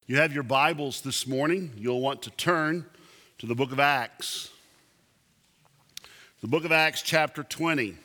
You have your Bibles this morning. You'll want to turn to the book of Acts. The book of Acts, chapter 20.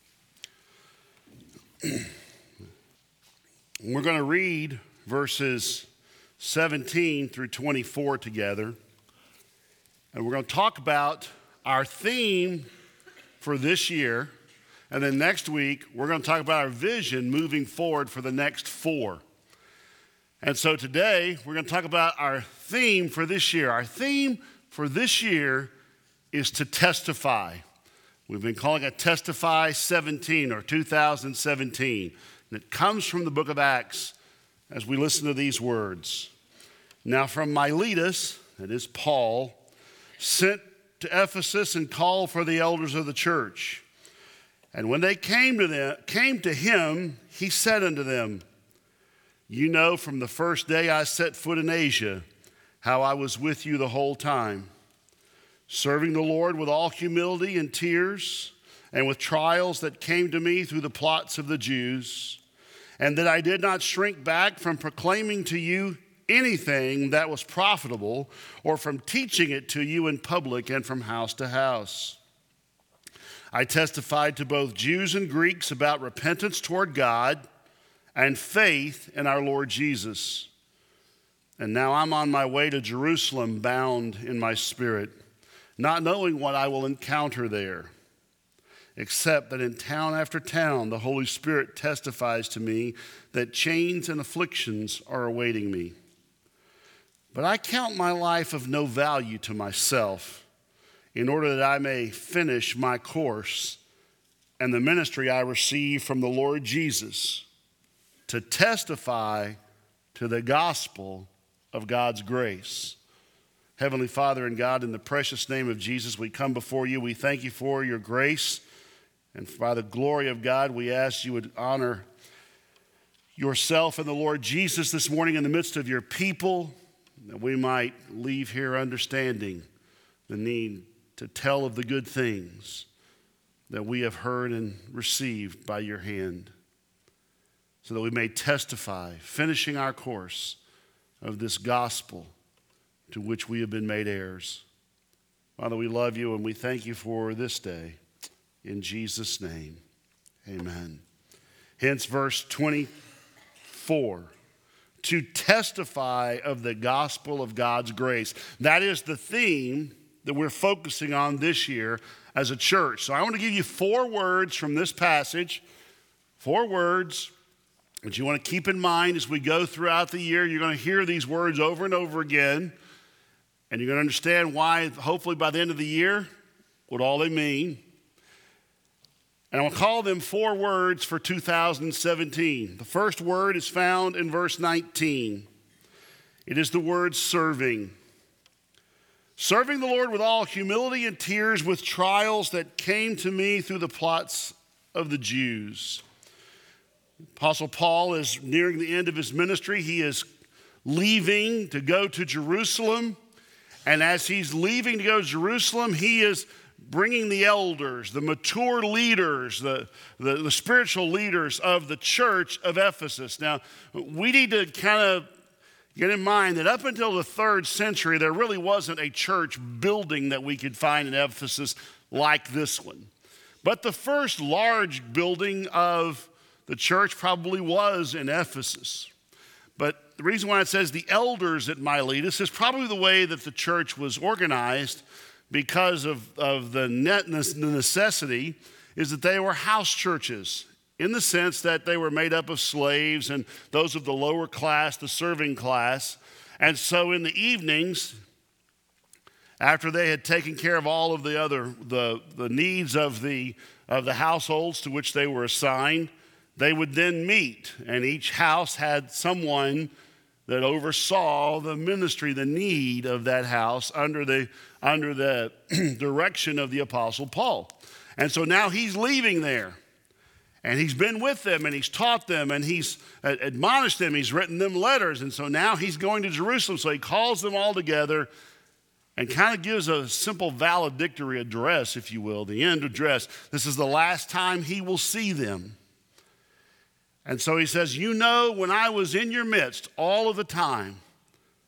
We're going to read verses 17 through 24 together. And we're going to talk about our theme for this year. And then next week, we're going to talk about our vision moving forward for the next 4. And so today, we're going to talk about our theme for this year. Our theme for this year is to testify. We've been calling it Testify 17 or 2017. And it comes from the book of Acts as we listen to these words. Now from Miletus, that is Paul, sent to Ephesus and called for the elders of the church. And when they came to him, he said unto them, You know from the first day I set foot in Asia, how I was with you the whole time, serving the Lord with all humility and tears, and with trials that came to me through the plots of the Jews, and that I did not shrink back from proclaiming to you anything that was profitable, or from teaching it to you in public and from house to house. I testified to both Jews and Greeks about repentance toward God and faith in our Lord Jesus. And now I'm on my way to Jerusalem, bound in my spirit, not knowing what I will encounter there, except that in town after town the Holy Spirit testifies to me that chains and afflictions are awaiting me. But I count my life of no value to myself, in order that I may finish my course and the ministry I receive from the Lord Jesus, to testify to the gospel of God's grace. Heavenly Father and God, in the precious name of Jesus, we come before you. We thank you for your grace. And by the glory of God, we ask you would honor yourself and the Lord Jesus this morning in the midst of your people, that we might leave here understanding the need to tell of the good things that we have heard and received by your hand, so that we may testify, finishing our course of this gospel to which we have been made heirs. Father, we love you and we thank you for this day. In Jesus' name, amen. Hence verse 24, to testify of the gospel of God's grace. That is the theme that we're focusing on this year as a church. So I want to give you 4 words from this passage, 4 words that you want to keep in mind as we go throughout the year. You're going to hear these words over and over again, and you're going to understand why, hopefully by the end of the year, what all they mean. And I'll call them 4 words for 2017. The first word is found in verse 19. It is the word serving. Serving the Lord with all humility and tears, with trials that came to me through the plots of the Jews. Apostle Paul is nearing the end of his ministry. He is leaving to go to Jerusalem. And as he's leaving to go to Jerusalem, he is bringing the elders, the mature leaders, the spiritual leaders of the church of Ephesus. Now, we need to kind of get in mind that up until the 3rd century, there really wasn't a church building that we could find in Ephesus like this one. But the first large building of the church probably was in Ephesus. But the reason why it says the elders at Miletus is probably the way that the church was organized, because of the necessity is that they were house churches, in the sense that they were made up of slaves and those of the lower class, the serving class. And so in the evenings, after they had taken care of all of the other the needs of the households to which they were assigned, they would then meet, and each house had someone that oversaw the ministry, the need of that house under the direction of the Apostle Paul. And so now he's leaving there. And he's been with them, and he's taught them, and he's admonished them. He's written them letters. And so now he's going to Jerusalem. So he calls them all together and kind of gives a simple valedictory address, if you will, the end address. This is the last time he will see them. And so he says, you know, when I was in your midst all of the time,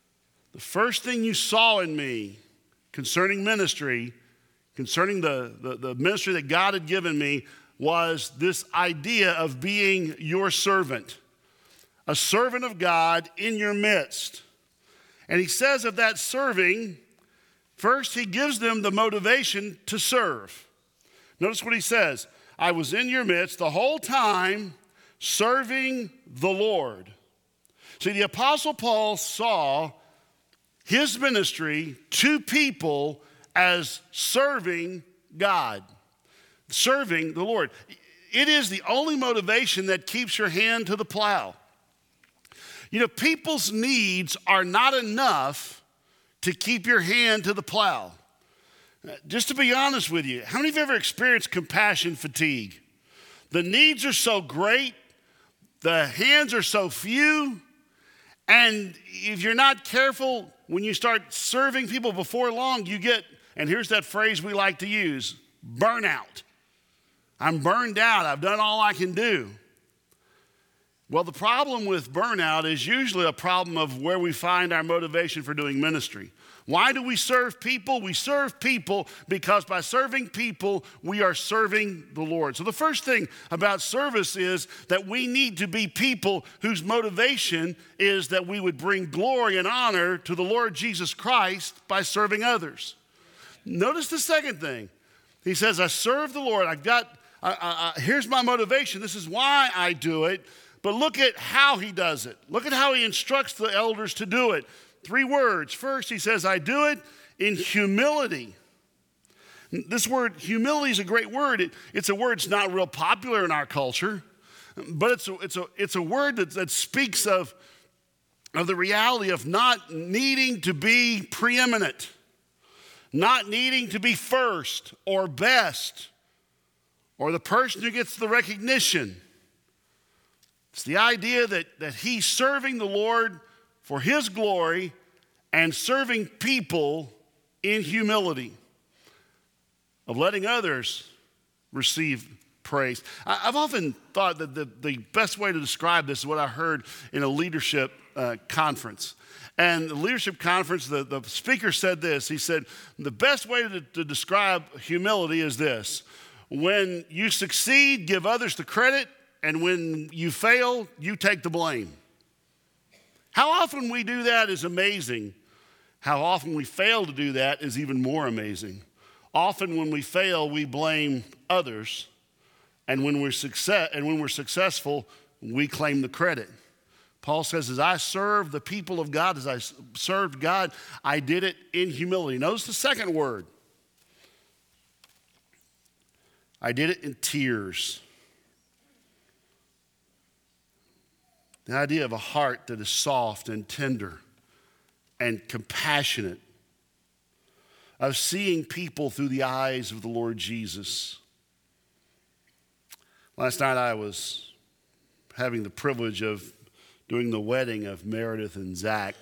The first thing you saw in me concerning ministry, concerning the ministry that God had given me, was this idea of being your servant, a servant of God in your midst. And he says of that serving, first he gives them the motivation to serve. Notice what he says. I was in your midst the whole time serving the Lord. See, the Apostle Paul saw his ministry to people as serving God, serving the Lord. It is the only motivation that keeps your hand to the plow. You know, people's needs are not enough to keep your hand to the plow. Just to be honest with you, how many of you ever experienced compassion fatigue? The needs are so great, the hands are so few, and if you're not careful, when you start serving people before long, you get, and here's that phrase we like to use, burnout. I'm burned out. I've done all I can do. Well, the problem with burnout is usually a problem of where we find our motivation for doing ministry. Why do we serve people? We serve people because by serving people, we are serving the Lord. So the first thing about service is that we need to be people whose motivation is that we would bring glory and honor to the Lord Jesus Christ by serving others. Notice the second thing. He says, I serve the Lord. Here's my motivation. This is why I do it. But look at how he does it. Look at how he instructs the elders to do it. 3 words. First, he says, I do it in humility. This word, humility, is a great word. It's a word that's not real popular in our culture, but it's a word that speaks of the reality of not needing to be preeminent, not needing to be first or best, or the person who gets the recognition. It's the idea that he's serving the Lord for his glory and serving people in humility, of letting others receive praise. I've often thought that the best way to describe this is what I heard in a leadership conference. And the leadership conference, the speaker said this. He said, the best way to describe humility is this. When you succeed, give others the credit. And when you fail, you take the blame. How often we do that is amazing. How often we fail to do that is even more amazing. Often when we fail, we blame others. And when we're successful, we claim the credit. Paul says, as I served the people of God, as I served God, I did it in humility. Notice the second word. I did it in tears. The idea of a heart that is soft and tender and compassionate, of seeing people through the eyes of the Lord Jesus. Last night I was having the privilege of doing the wedding of Meredith and Zach.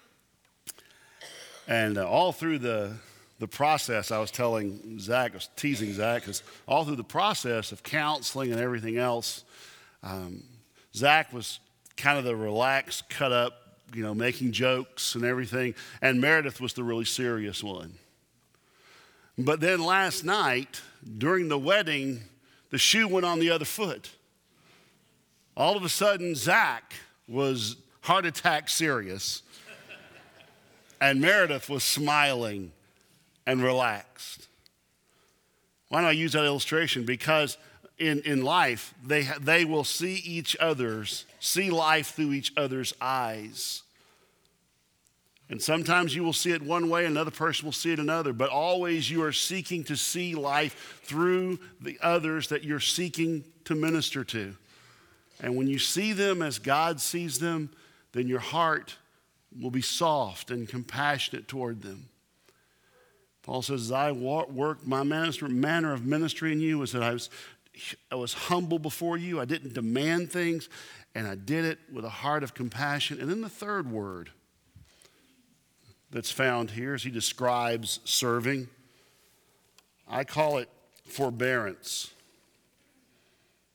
And all through the process, I was telling Zach, I was teasing Zach, because all through the process of counseling and everything else, Zach was kind of the relaxed, cut up, making jokes and everything. And Meredith was the really serious one. But then last night, during the wedding, the shoe went on the other foot. All of a sudden, Zach was heart attack serious. And Meredith was smiling and relaxed. Why do I use that illustration? Because in life, they will see life through each other's eyes. And sometimes you will see it one way, another person will see it another, but always you are seeking to see life through the others that you're seeking to minister to. And when you see them as God sees them, then your heart will be soft and compassionate toward them. Paul says, as I worked my manner of ministry in you was that I was humble before you. I didn't demand things, and I did it with a heart of compassion. And then the third word that's found here as he describes serving, I call it forbearance.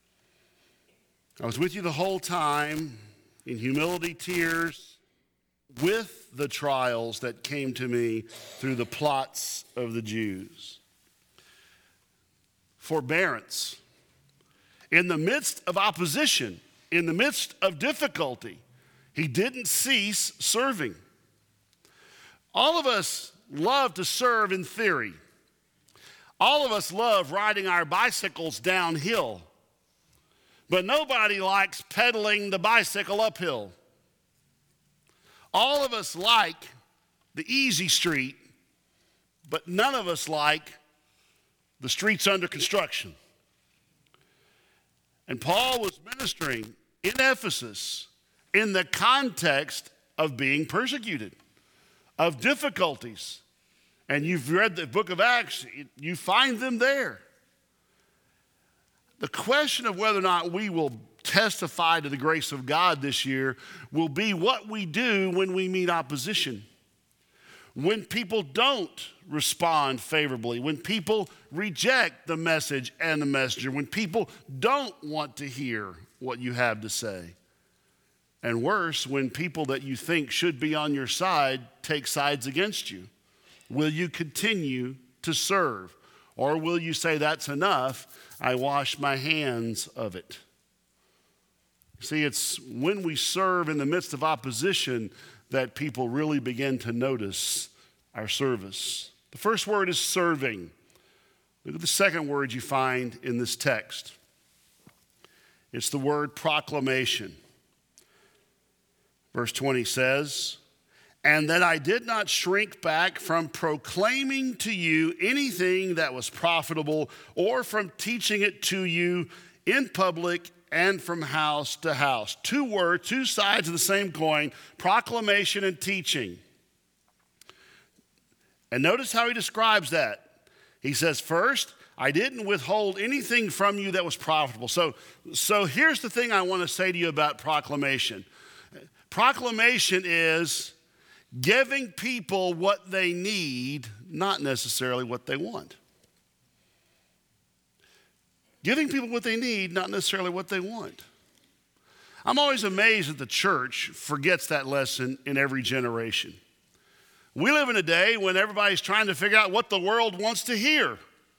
I was with you the whole time in humility, tears, with the trials that came to me through the plots of the Jews. Forbearance. In the midst of opposition, in the midst of difficulty, he didn't cease serving. All of us love to serve in theory. All of us love riding our bicycles downhill. But nobody likes pedaling the bicycle uphill. All of us like the easy street, but none of us like the streets under construction. And Paul was ministering in Ephesus in the context of being persecuted, of difficulties. And you've read the book of Acts, you find them there. The question of whether or not we will testify to the grace of God this year will be what we do when we meet opposition. When people don't respond favorably, when people reject the message and the messenger, when people don't want to hear what you have to say. And worse, when people that you think should be on your side take sides against you. Will you continue to serve? Or will you say, that's enough, I wash my hands of it? See, it's when we serve in the midst of opposition that people really begin to notice our service. The first word is serving. Look at the second word you find in this text. It's the word proclamation. Verse 20 says, and that I did not shrink back from proclaiming to you anything that was profitable or from teaching it to you in public and from house to house. Two words, two sides of the same coin, proclamation and teaching. And notice how he describes that. He says, first, I didn't withhold anything from you that was profitable. So here's the thing I want to say to you about proclamation. Proclamation is giving people what they need, not necessarily what they want. Giving people what they need, not necessarily what they want. I'm always amazed that the church forgets that lesson in every generation. We live in a day when everybody's trying to figure out what the world wants to hear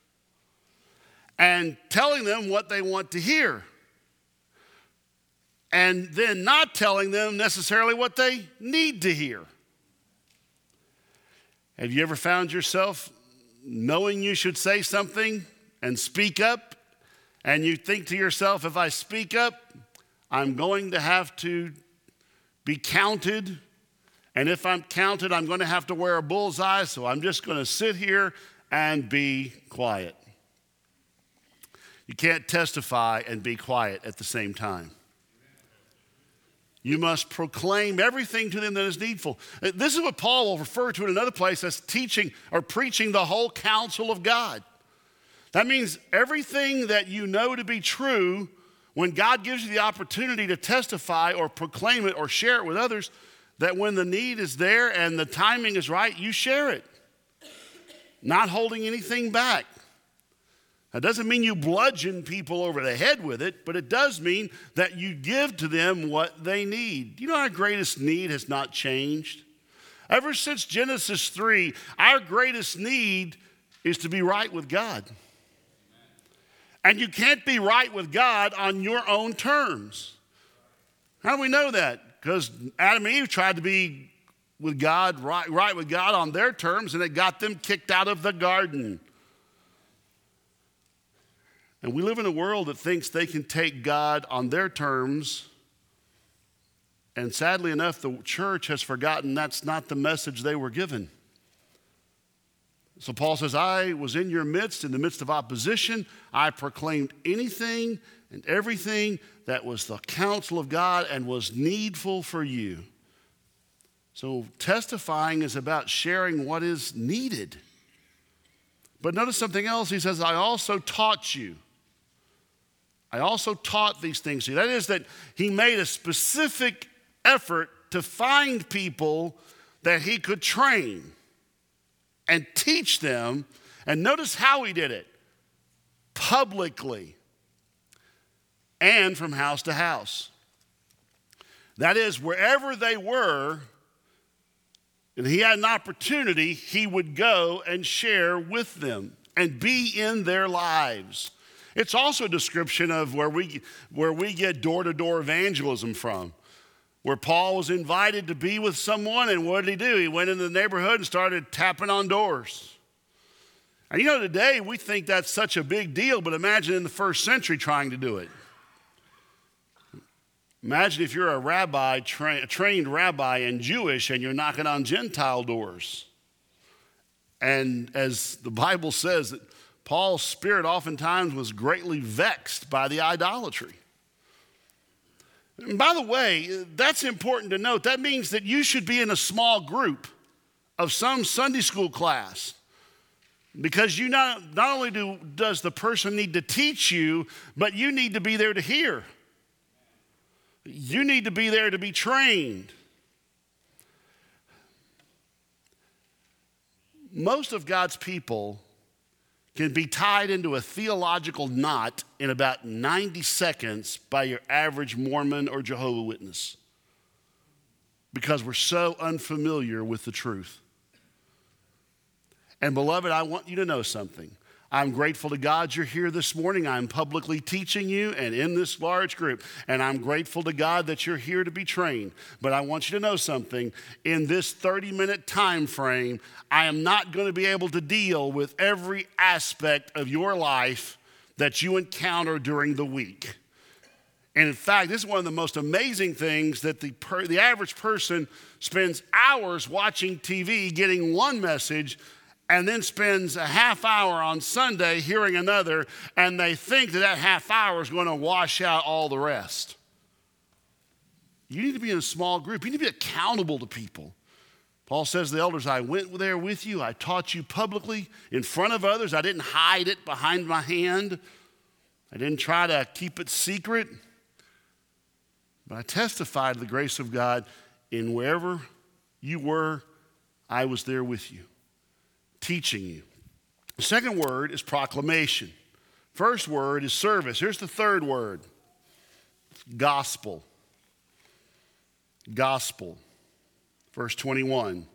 and telling them what they want to hear and then not telling them necessarily what they need to hear. Have you ever found yourself knowing you should say something and speak up, and you think to yourself, if I speak up, I'm going to have to be counted, and if I'm counted, I'm going to have to wear a bullseye, so I'm just going to sit here and be quiet. You can't testify and be quiet at the same time. You must proclaim everything to them that is needful. This is what Paul will refer to in another place as teaching or preaching the whole counsel of God. That means everything that you know to be true, when God gives you the opportunity to testify or proclaim it or share it with others, that when the need is there and the timing is right, you share it. Not holding anything back. That doesn't mean you bludgeon people over the head with it, but it does mean that you give to them what they need. You know, our greatest need has not changed. Ever since Genesis 3, our greatest need is to be right with God. And you can't be right with God on your own terms. How do we know that? Because Adam and Eve tried to be with God, right with God on their terms, and it got them kicked out of the garden. And we live in a world that thinks they can take God on their terms. And sadly enough, the church has forgotten that's not the message they were given. So Paul says, I was in your midst, in the midst of opposition. I proclaimed anything and everything that was the counsel of God and was needful for you. So testifying is about sharing what is needed. But notice something else. He says, I also taught you. I also taught these things to you. That is that he made a specific effort to find people that he could train and teach them. And notice how he did it. Publicly and from house to house. That is, wherever they were, and he had an opportunity, he would go and share with them and be in their lives. It's also a description of where we get door-to-door evangelism from, where Paul was invited to be with someone, and what did he do? He went into the neighborhood and started tapping on doors. And you know, today we think that's such a big deal, but imagine in the first century trying to do it. Imagine if you're a rabbi, a trained rabbi and Jewish, and you're knocking on Gentile doors. And as the Bible says, that Paul's spirit oftentimes was greatly vexed by the idolatry. And by the way, that's important to note. That means that you should be in a small group of some Sunday school class, because you not only does the person need to teach you, but you need to be there to hear. You need to be there to be trained. Most of God's people can be tied into a theological knot in about 90 seconds by your average Mormon or Jehovah's Witness, because we're so unfamiliar with the truth. And beloved, I want you to know something. I'm grateful to God you're here this morning. I'm publicly teaching you and in this large group. And I'm grateful to God that you're here to be trained. But I want you to know something. In this 30-minute time frame, I am not going to be able to deal with every aspect of your life that you encounter during the week. And in fact, this is one of the most amazing things, that the average person spends hours watching TV getting one message, and then spends a half hour on Sunday hearing another, and they think that half hour is going to wash out all the rest. You need to be in a small group. You need to be accountable to people. Paul says to the elders, I went there with you. I taught you publicly in front of others. I didn't hide it behind my hand. I didn't try to keep it secret. But I testified to the grace of God in wherever you were, I was there with you, teaching you. The second word is proclamation. First word is service. Here's the third word, gospel. Gospel. Verse 21.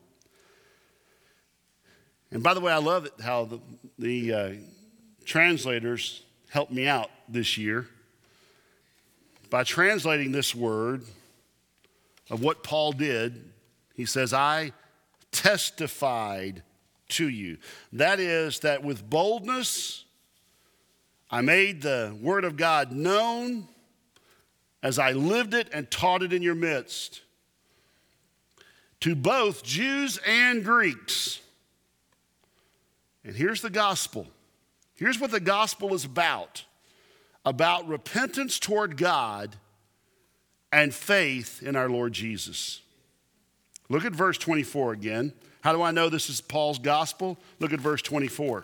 And by the way, I love it how the translators helped me out this year by translating this word of what Paul did. He says, I testified to you. That is, that with boldness, I made the word of God known as I lived it and taught it in your midst, to both Jews and Greeks. And here's the gospel. Here's what the gospel is about repentance toward God and faith in our Lord Jesus. Look at verse 24 again. How do I know this is Paul's gospel? Look at verse 24.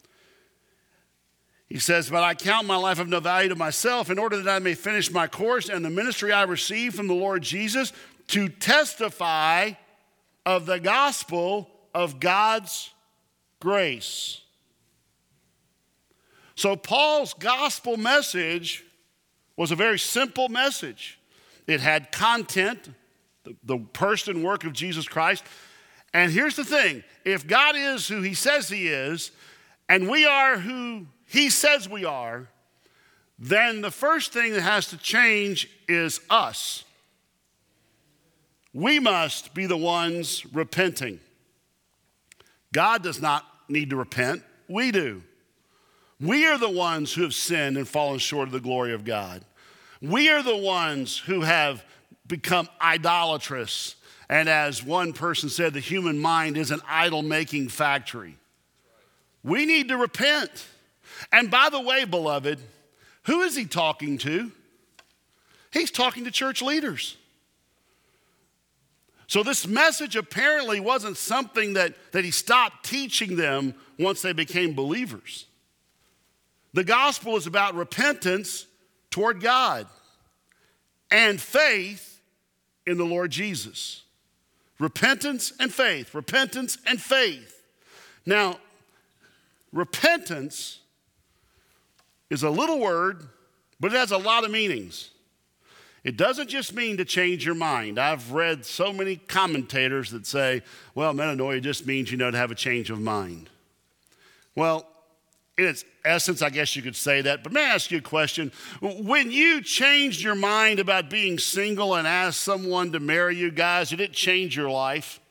He says, but I count my life of no value to myself in order that I may finish my course and the ministry I received from the Lord Jesus to testify of the gospel of God's grace. So Paul's gospel message was a very simple message. It had content, the person and work of Jesus Christ. And here's the thing, if God is who he says he is, and we are who he says we are, then the first thing that has to change is us. We must be the ones repenting. God does not need to repent, we do. We are the ones who have sinned and fallen short of the glory of God. We are the ones who have become idolatrous. And as one person said, the human mind is an idol-making factory. We need to repent. And by the way, beloved, who is he talking to? He's talking to church leaders. So this message apparently wasn't something that he stopped teaching them once they became believers. The gospel is about repentance toward God and faith in the Lord Jesus. Repentance and faith, repentance and faith. Now, repentance is a little word, but it has a lot of meanings. It doesn't just mean to change your mind. I've read so many commentators that say, well, metanoia just means, to have a change of mind. Well, in its essence, I guess you could say that, but may I ask you a question? When you changed your mind about being single and asked someone to marry you, guys, did it change your life?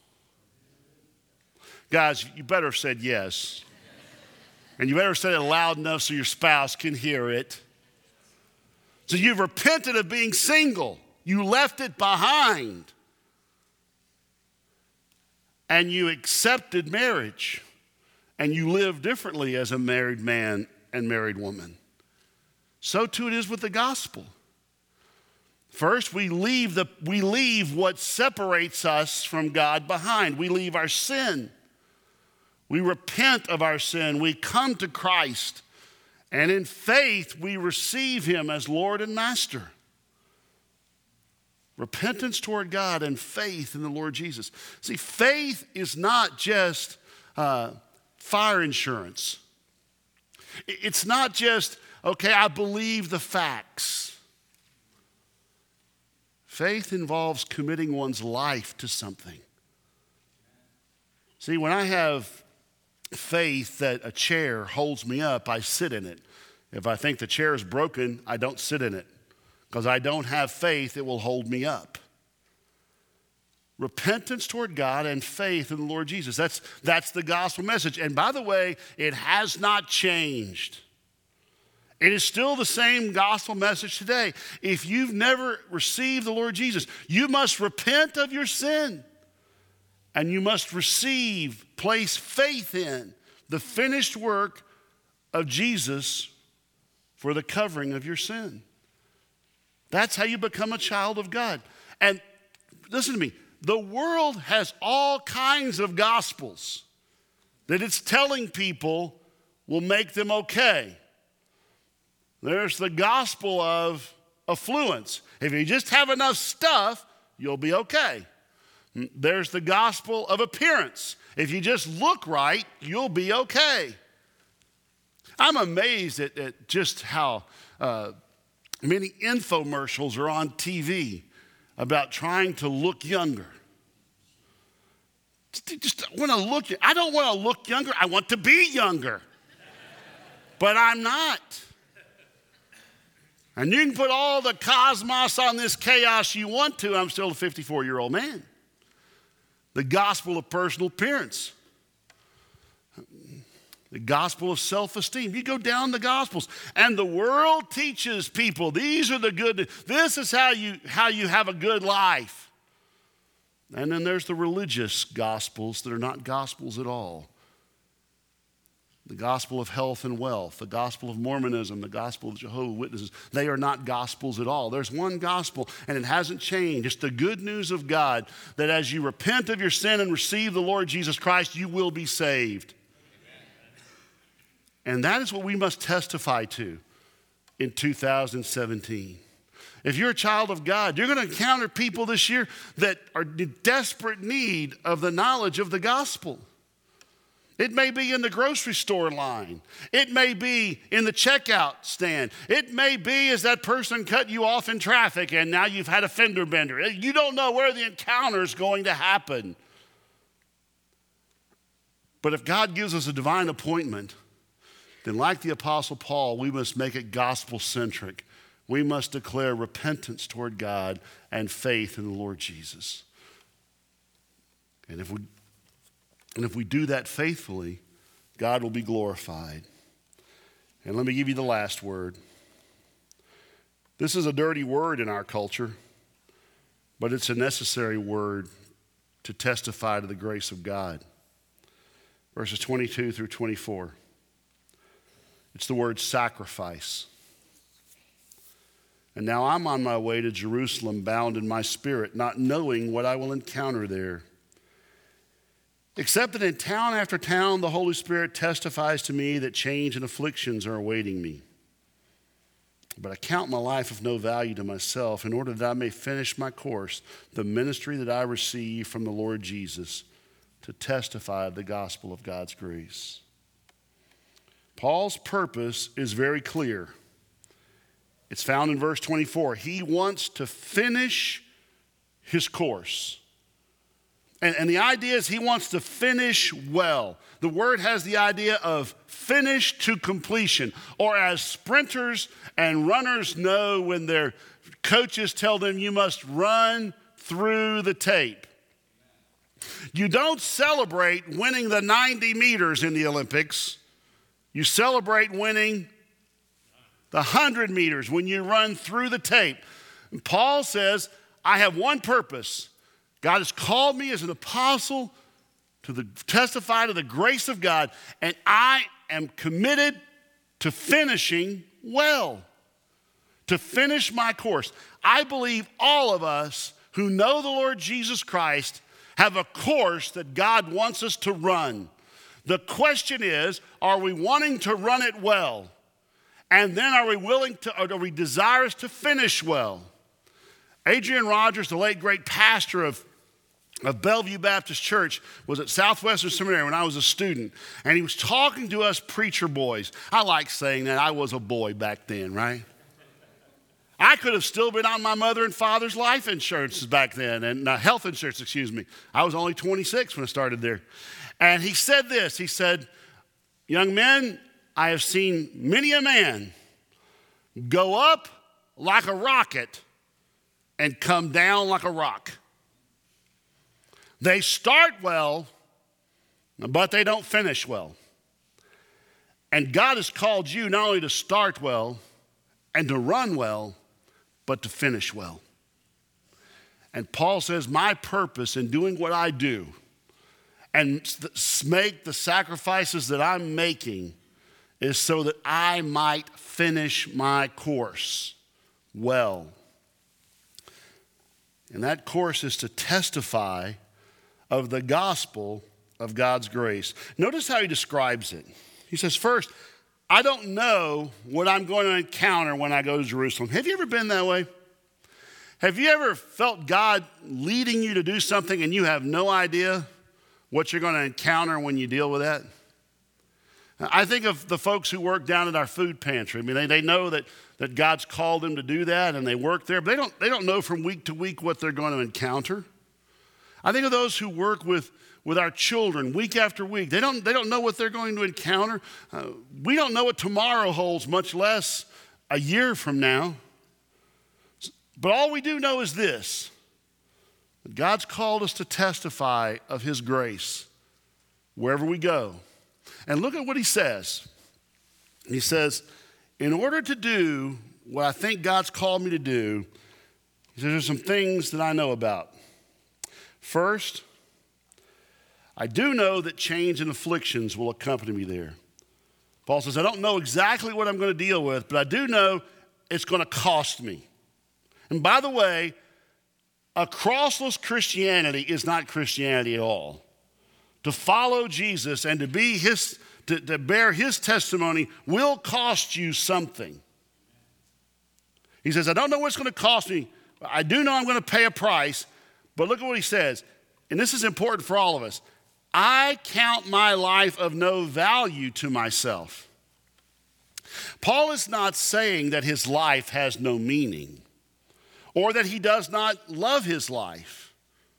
Guys, you better have said yes. And you better have said it loud enough so your spouse can hear it. So you've repented of being single. You left it behind. And you accepted marriage. And you live differently as a married man and married woman. So too it is with the gospel. First, we leave what separates us from God behind. We leave our sin. We repent of our sin. We come to Christ. And in faith, we receive him as Lord and Master. Repentance toward God and faith in the Lord Jesus. See, faith is not just fire insurance. It's not just, okay, I believe the facts. Faith involves committing one's life to something. See, when I have faith that a chair holds me up, I sit in it. If I think the chair is broken, I don't sit in it because I don't have faith it will hold me up. Repentance toward God and faith in the Lord Jesus. That's the gospel message. And by the way, it has not changed. It is still the same gospel message today. If you've never received the Lord Jesus, you must repent of your sin. And you must place faith in the finished work of Jesus for the covering of your sin. That's how you become a child of God. And listen to me, the world has all kinds of gospels that it's telling people will make them okay. There's the gospel of affluence. If you just have enough stuff, you'll be okay. There's the gospel of appearance. If you just look right, you'll be okay. I'm amazed at just how many infomercials are on TV about trying to look younger. I don't want to look younger. I want to be younger. But I'm not. And you can put all the cosmos on this chaos you want to. I'm still a 54-year-old man. The gospel of personal appearance. The gospel of self-esteem. You go down the gospels, and the world teaches people these are the good. This is how you have a good life. And then there's the religious gospels that are not gospels at all. The gospel of health and wealth, the gospel of Mormonism, the gospel of Jehovah's Witnesses. They are not gospels at all. There's one gospel, and it hasn't changed. It's the good news of God that as you repent of your sin and receive the Lord Jesus Christ, you will be saved. Amen. And that is what we must testify to in 2017. If you're a child of God, you're going to encounter people this year that are in desperate need of the knowledge of the gospel. It may be in the grocery store line. It may be in the checkout stand. It may be as that person cut you off in traffic and now you've had a fender bender. You don't know where the encounter is going to happen. But if God gives us a divine appointment, then like the Apostle Paul, we must make it gospel-centric. We must declare repentance toward God and faith in the Lord Jesus. And if we do that faithfully, God will be glorified. And let me give you the last word. This is a dirty word in our culture, but it's a necessary word to testify to the grace of God. Verses 22 through 24. It's the word sacrifice. And now I'm on my way to Jerusalem, bound in my spirit, not knowing what I will encounter there. Except that in town after town, the Holy Spirit testifies to me that change and afflictions are awaiting me. But I count my life of no value to myself in order that I may finish my course, the ministry that I receive from the Lord Jesus, to testify of the gospel of God's grace. Paul's purpose is very clear. It's found in verse 24. He wants to finish his course. And the idea is he wants to finish well. The word has the idea of finish to completion, or as sprinters and runners know when their coaches tell them you must run through the tape. You don't celebrate winning the 90 meters in the Olympics. You celebrate winning the 100 meters when you run through the tape. And Paul says, I have one purpose. God has called me as an apostle to testify to the grace of God, and I am committed to finishing well, to finish my course. I believe all of us who know the Lord Jesus Christ have a course that God wants us to run. The question is, are we wanting to run it well? And then are we desirous to finish well? Adrian Rogers, the late great pastor of Bellevue Baptist Church, was at Southwestern Seminary when I was a student. And he was talking to us preacher boys. I like saying that. I was a boy back then, right? I could have still been on my mother and father's life insurances back then, and health insurance, excuse me. I was only 26 when I started there. And he said this, he said, young men, I have seen many a man go up like a rocket and come down like a rock. They start well, but they don't finish well. And God has called you not only to start well and to run well, but to finish well. And Paul says, my purpose in doing what I do and make the sacrifices that I'm making is so that I might finish my course well. And that course is to testify of the gospel of God's grace. Notice how he describes it. He says, first, I don't know what I'm going to encounter when I go to Jerusalem. Have you ever been that way? Have you ever felt God leading you to do something and you have no idea what you're going to encounter when you deal with that? I think of the folks who work down at our food pantry. I mean, they know that God's called them to do that and they work there, but they don't know from week to week what they're going to encounter. I think of those who work with our children week after week. They don't know what they're going to encounter. We don't know what tomorrow holds, much less a year from now. But all we do know is this, that God's called us to testify of his grace wherever we go. And look at what he says. He says, in order to do what I think God's called me to do, he says, there's some things that I know about. First, I do know that change and afflictions will accompany me there. Paul says, I don't know exactly what I'm going to deal with, but I do know it's going to cost me. And by the way, a crossless Christianity is not Christianity at all. To follow Jesus and to bear his testimony will cost you something. He says, I don't know what it's going to cost me. I do know I'm going to pay a price. But look at what he says, and this is important for all of us. I count my life of no value to myself. Paul is not saying that his life has no meaning or that he does not love his life.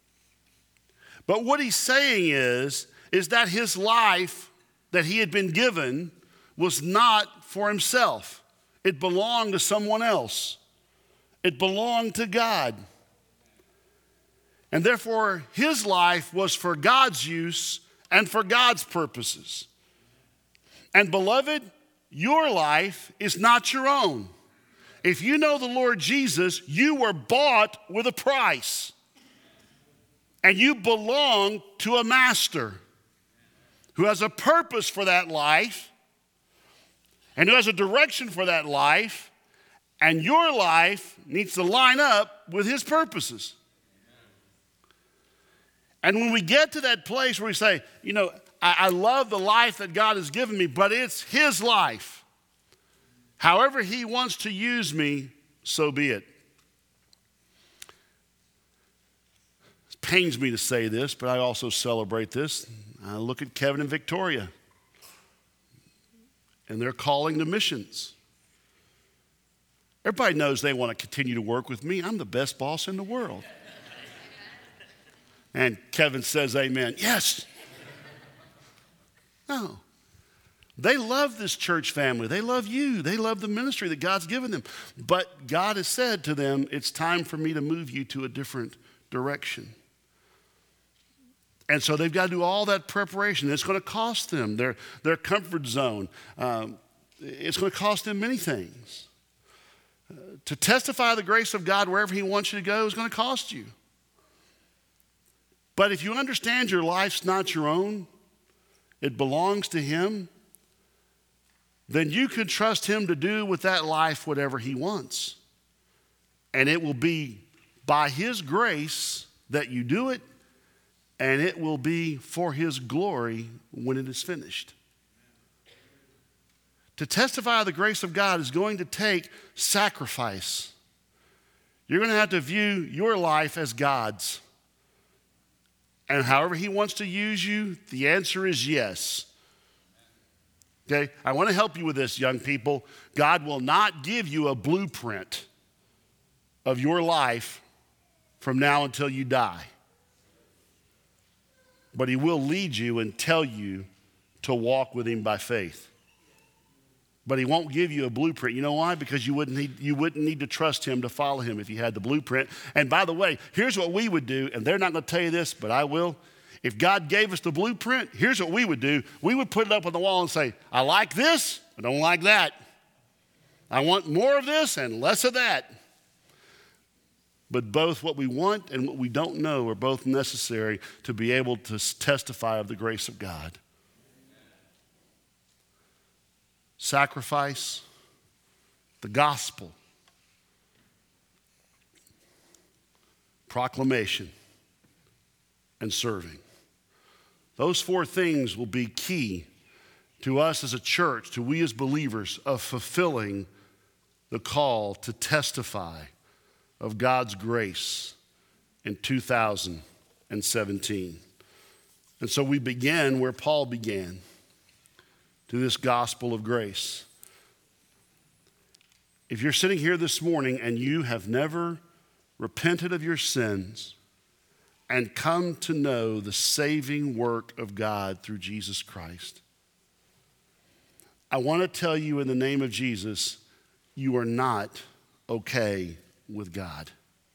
But what he's saying is that his life that he had been given was not for himself. It belonged to someone else. It belonged to God. And therefore, his life was for God's use and for God's purposes. And beloved, your life is not your own. If you know the Lord Jesus, you were bought with a price. And you belong to a master who has a purpose for that life and who has a direction for that life. And your life needs to line up with his purposes. And when we get to that place where we say, I love the life that God has given me, but it's his life. However he wants to use me, so be it. It pains me to say this, but I also celebrate this. I look at Kevin and Victoria and their calling to missions. Everybody knows they want to continue to work with me. I'm the best boss in the world. And Kevin says amen. Yes. No. They love this church family. They love you. They love the ministry that God's given them. But God has said to them, it's time for me to move you to a different direction. And so they've got to do all that preparation. It's going to cost them their comfort zone. It's going to cost them many things. To testify the grace of God wherever he wants you to go is going to cost you. But if you understand your life's not your own, it belongs to him, then you can trust him to do with that life whatever he wants. And it will be by his grace that you do it, and it will be for his glory when it is finished. To testify the grace of God is going to take sacrifice. You're going to have to view your life as God's. And however he wants to use you, the answer is yes. Okay, I want to help you with this, young people. God will not give you a blueprint of your life from now until you die. But he will lead you and tell you to walk with him by faith. But he won't give you a blueprint. You know why? Because you wouldn't need to trust him to follow him if you had the blueprint. And by the way, here's what we would do, and they're not going to tell you this, but I will. If God gave us the blueprint, here's what we would do. We would put it up on the wall and say, I like this, I don't like that. I want more of this and less of that. But both what we want and what we don't know are both necessary to be able to testify of the grace of God. Sacrifice, the gospel, proclamation, and serving. Those four things will be key to us as a church, to we as believers, of fulfilling the call to testify of God's grace in 2017. And so we began where Paul began, to this gospel of grace. If you're sitting here this morning and you have never repented of your sins and come to know the saving work of God through Jesus Christ, I want to tell you in the name of Jesus, you are not okay with God.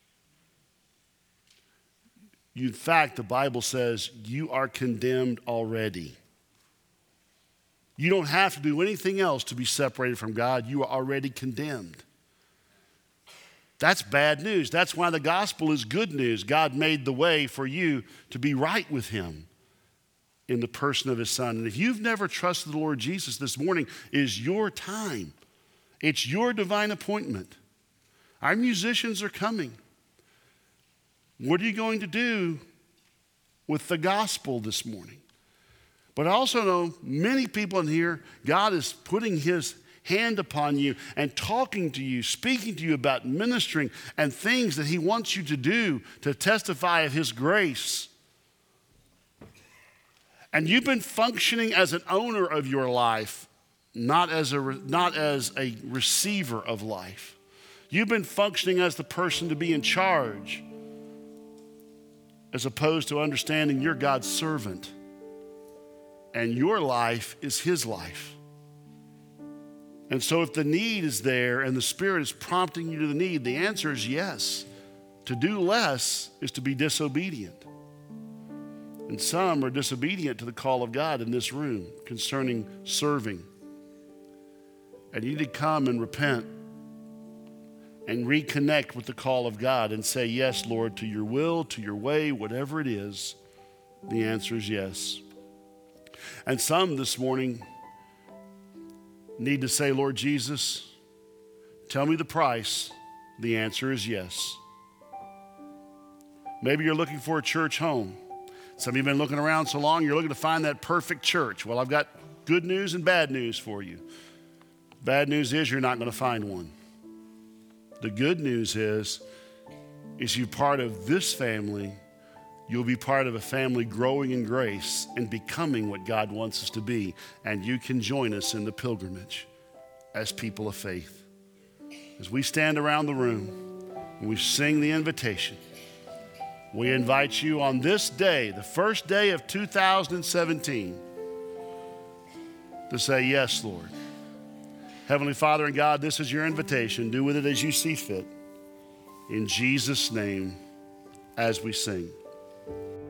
In fact, the Bible says you are condemned already. You don't have to do anything else to be separated from God. You are already condemned. That's bad news. That's why the gospel is good news. God made the way for you to be right with him in the person of his son. And if you've never trusted the Lord Jesus, this morning is your time. It's your divine appointment. Our musicians are coming. What are you going to do with the gospel this morning? But I also know many people in here, God is putting his hand upon you and talking to you, speaking to you about ministering and things that he wants you to do to testify of his grace. And you've been functioning as an owner of your life, not as a receiver of life. You've been functioning as the person to be in charge, as opposed to understanding you're God's servant. And your life is his life. And so if the need is there and the Spirit is prompting you to the need, the answer is yes. To do less is to be disobedient. And some are disobedient to the call of God in this room concerning serving. And you need to come and repent and reconnect with the call of God and say, yes, Lord, to your will, to your way, whatever it is. The answer is yes. And some this morning need to say, Lord Jesus, tell me the price. The answer is yes. Maybe you're looking for a church home. Some of you have been looking around so long, you're looking to find that perfect church. Well, I've got good news and bad news for you. Bad news is you're not going to find one. The good news is you're part of this family. You'll be part of a family growing in grace and becoming what God wants us to be. And you can join us in the pilgrimage as people of faith. as we stand around the room and we sing the invitation, we invite you on this day, the first day of 2017, to say, yes, Lord. Heavenly Father and God, this is your invitation. Do with it as you see fit. In Jesus' name, as we sing.